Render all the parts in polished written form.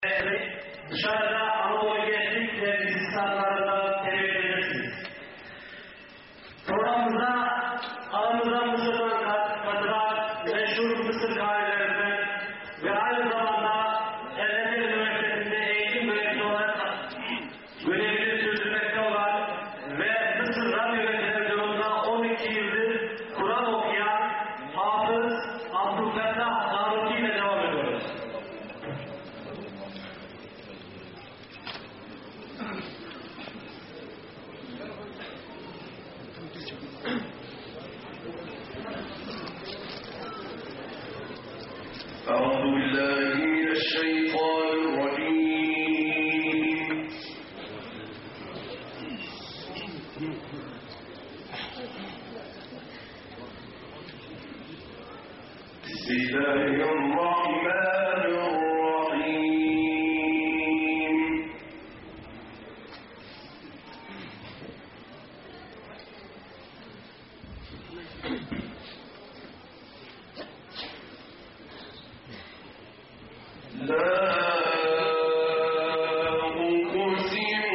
Dışarıda Anadolu Gençlik Tesisatlarında temin edersiniz. Programımıza aramızda Mısır'dan katılan meşhur Mısır kahvelerinden ve aynı zamanda Erenler Üniversitesi'nde eğitim görevlisi olarak görevini sürdürmekte olan ve Mısır Radyo ve Televizyonu'nda 12 yıldır Kur'an okuyan Hafız Abdülfettah Daruki ile devam ediyoruz. أعوذ بالله من الشيطان الرجيم بسم الله الرحمن الرحيم لا أقسم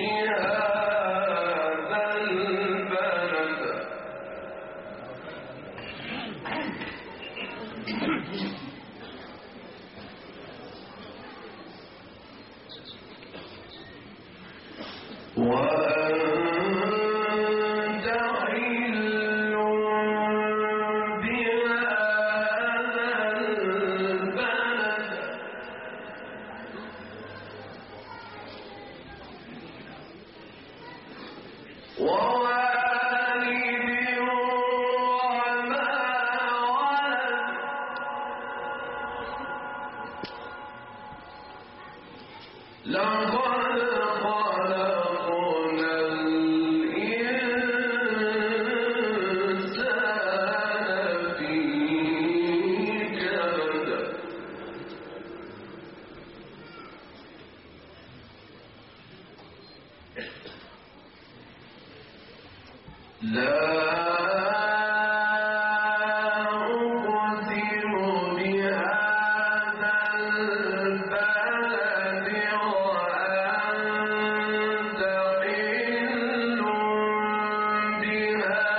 بهذا البلد وأنت حل بهذا البلد ووالد وما ولد لقد خلقنا الإنسان في كبد لا أقسم بهذا البلد وأنت حل بهذا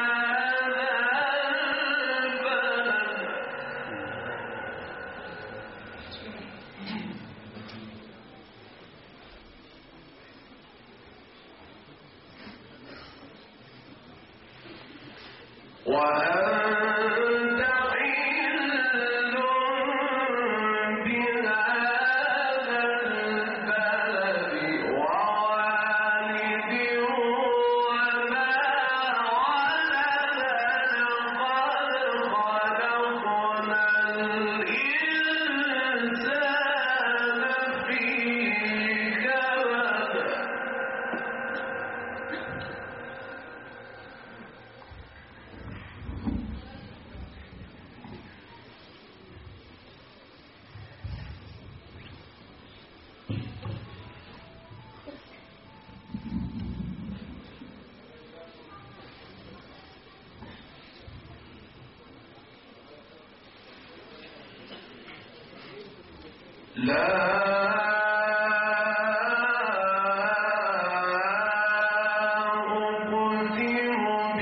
البلد وأنت حل بهذا البلد ووالد وما ولد لقد خلقنا الإنسان في كبد لا أقسم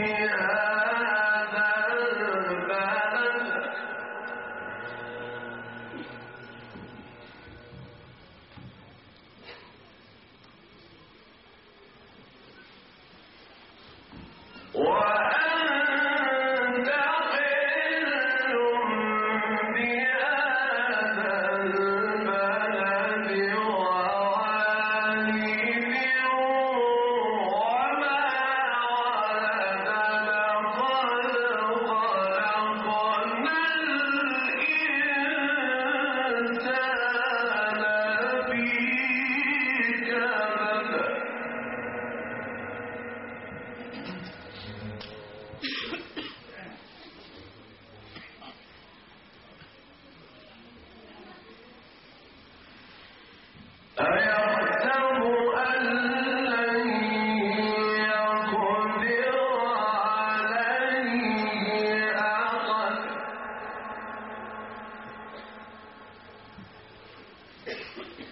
بهذا البلد وأنت حل بهذا البلد ووالد وما ولد لقد خلقنا الإنسان في كبد أيحسب أن لن يقدر عليه أحد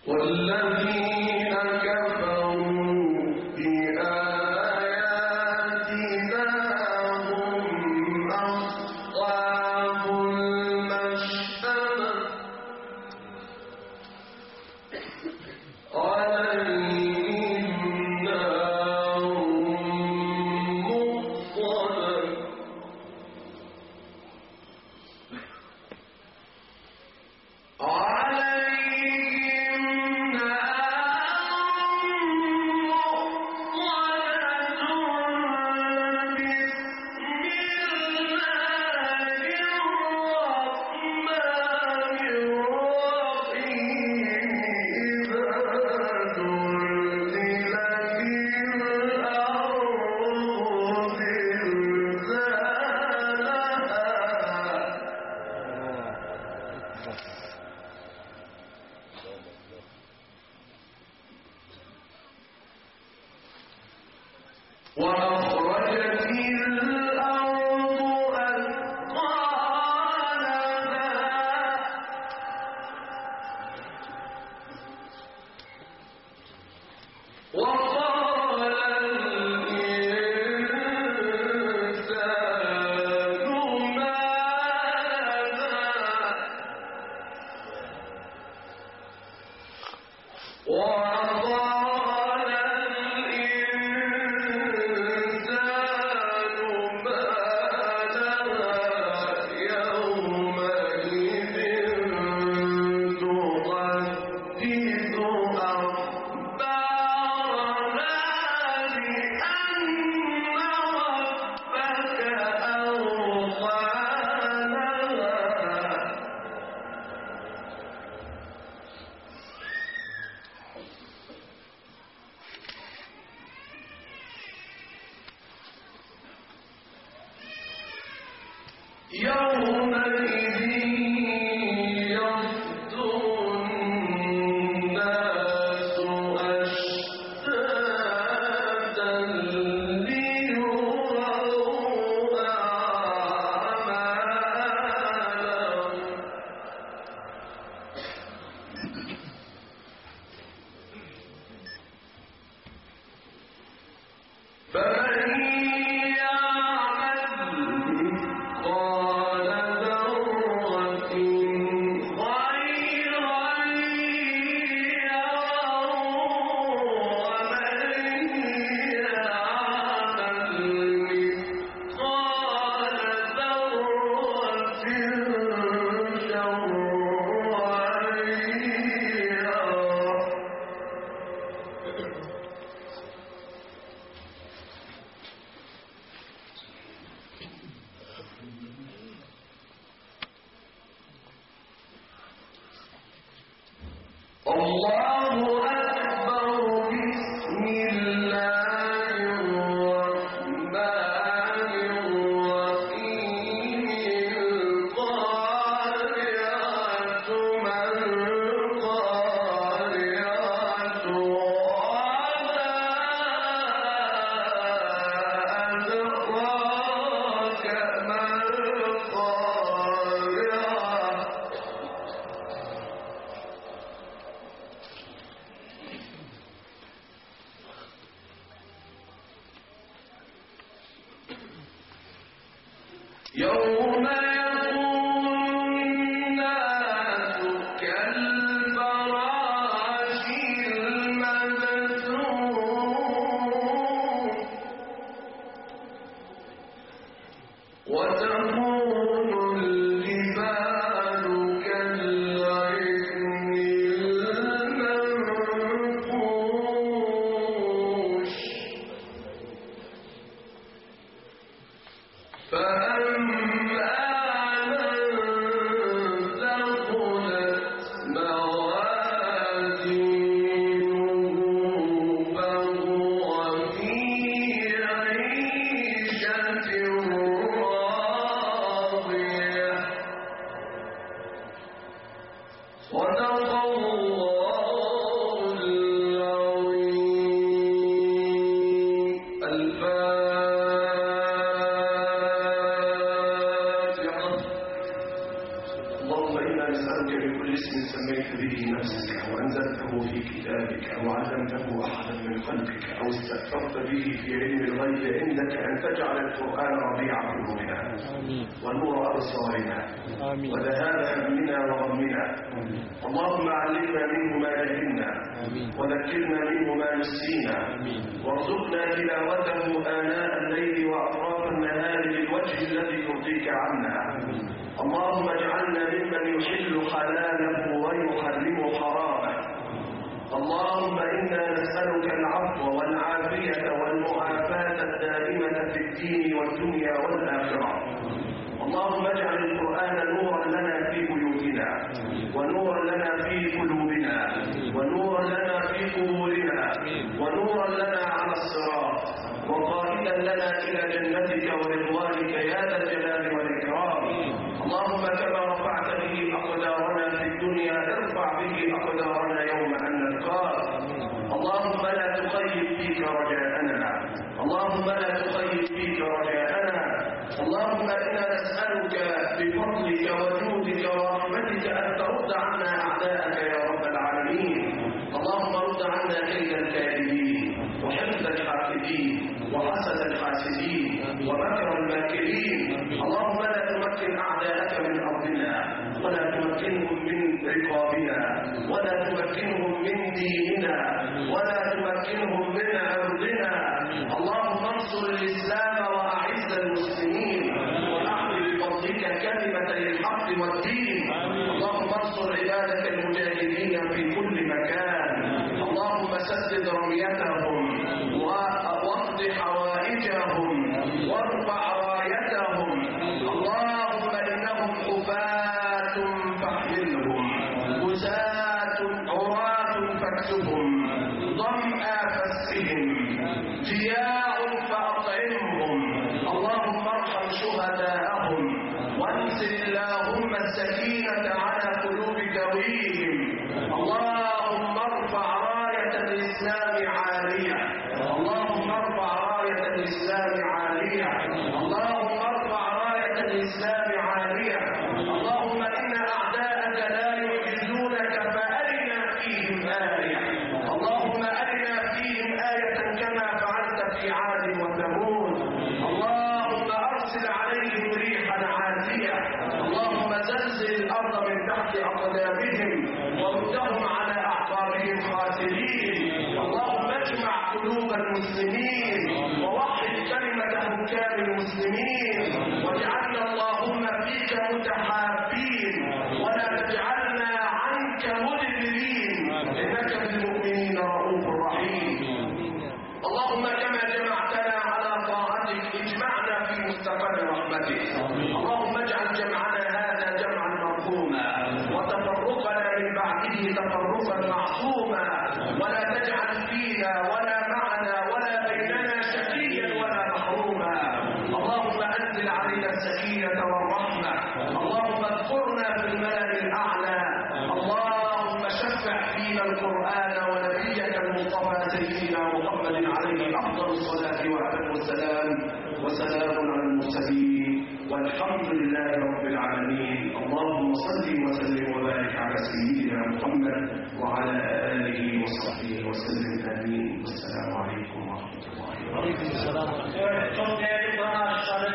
والذين كفروا بآياتنا هم أصحاب المشأمة عليهم نار مؤصدة وأخرجت الأرض أثقالها وقال الإنسان ما لها وقال الإنسان ما لها يومئذ تحدث أخبارها بأن ربك أوحى لها يومئذ يصدر الناس أشتاتا ليروا أعمالهم فمن يعمل مثقال ذرة خيرا يره ومن يعمل مثقال ذرة شرا الله أكبر بسم الله الرحمن الرحيم القارعة ما القارعة وما أدراك ما القارعة يوم يكون الناس كالفراش المبثوث وتكون الجبال كالعهن المنفوش فأما في كتابك أو علمته أحدا من خلقك أو استأثرت به في علم الغيب عندك أن تجعل القرآن ربيع قلوبنا ونور أبصارنا وذهاب همنا وغمنا. اللهم علمنا منه ما جهلنا وذكرنا منه ما نسينا وارزقنا تلاوته آناء الليل وأطراف النهار بالوجه الذي يرضيك عنا. اللهم اجعلنا ممن يحل حلاله ويحرم حرامه. اللهم إنا نسألك العفو والعافية والمعافاة الدائمة في الدين والدنيا والآخرة. اللهم اجعل القرآن نورا لنا في بيوتنا ونورا لنا في قلوبنا ونورا لنا في قبورنا ونورا لنا على الصراط وقائدا لنا إلى جنتك ورضوانك يا ذا الجلال والإكرام. اللهم كما رفعت به أقدارنا في الدنيا ارفع به أقدارنا يوم أن نلقاك. اللهم لا تخيب فيك رجاءنا. اللهم لا تخيب فيك رجاءنا. اللهم إنا نسألك بفضلك وجودك ورحمتك أن ترد عنا أعداءك يا رب العالمين. اللهم رد عنا كيد الكاذبين وحفظ الحاقدين وحسد الحاسدين ومكر الماكرين. اللهم لا تمكن أعداءك من أرضنا ولا تمكنهم من رقابنا ولا تمكنهم من ديننا ولا تمكنهم من عرضنا. اللهم انصر الإسلام وأعز المسلمين ونحن بفضلك كلمة الحق والدين. اللهم انصر عبادك المجاهدين في كل مكان. اللهم سدد رميتهم واقض حوائجهم وارفع رايتهم. اللهم إنهم حفاة فاحملهم غزاة عراة فاكسهم ظمأ فاسقهم جياع فأطعمهم. اللهم ارحم شهداءهم وانزل اللهم السكينة على قلوب ذويهم. اللهم ارفع راية الإسلام عالية. اللهم ارفع راية الإسلام عالية. اللهم ارفع راية الإسلام عالية. اللهم إن أعداءك لا يعجزونك فأرنا فيهم آية. اللهم أرنا فيهم آية كما فعلت في عاد وثمود. اللهم أرسل عليهم ريحا عاتية. اللهم زلزل الأرض من تحت أقدامهم وردهم على أعقابهم خاسرين. اللهم اجمع قلوب المسلمين ووحد كلمة حكام المسلمين واجعلنا اللهم فيك متحابين ولا تجعلنا عنك مدبرين إنك بالمؤمنين رؤوف رحيم. اللهم كما جمعتنا على طاعتك اجمعنا في مستقر رحمتك. اللهم اجعل جمعنا هذا جمعا مرحوما وتفرقنا من بعده تفرقا معصوما ولا تجعل فينا ولا معنا ولا بيننا شقيا ولا محروما. اللهم انزل علينا السكينة والرحمة. اللهم اذكرنا في الملأ الأعلى. اللهم شفع فينا القرآن ونبيك المصطفى سيدنا محمد عليه أفضل الصلاة وأتم السلام وسلام على المرسلين والحمد لله رب العالمين. اللهم صل وسلم وبارك على سيدنا محمد وعلى آله وصحبه وسلم آمين. والسلام عليكم ورحمة الله وبركاته. Evet, çok değerli arkadaşlar.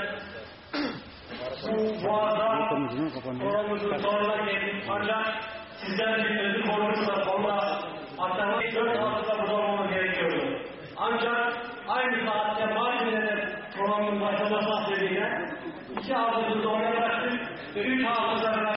Bu arada sorumuzu sormak için ancak sizden bir sözü konuşursak onunla akşama 4 haftada burada olmamız gerekiyordu. Ancak aynı saatte Mardin'de programın başlaması hasebiyle 2 haftada oraya bıraktık ve 3 haftada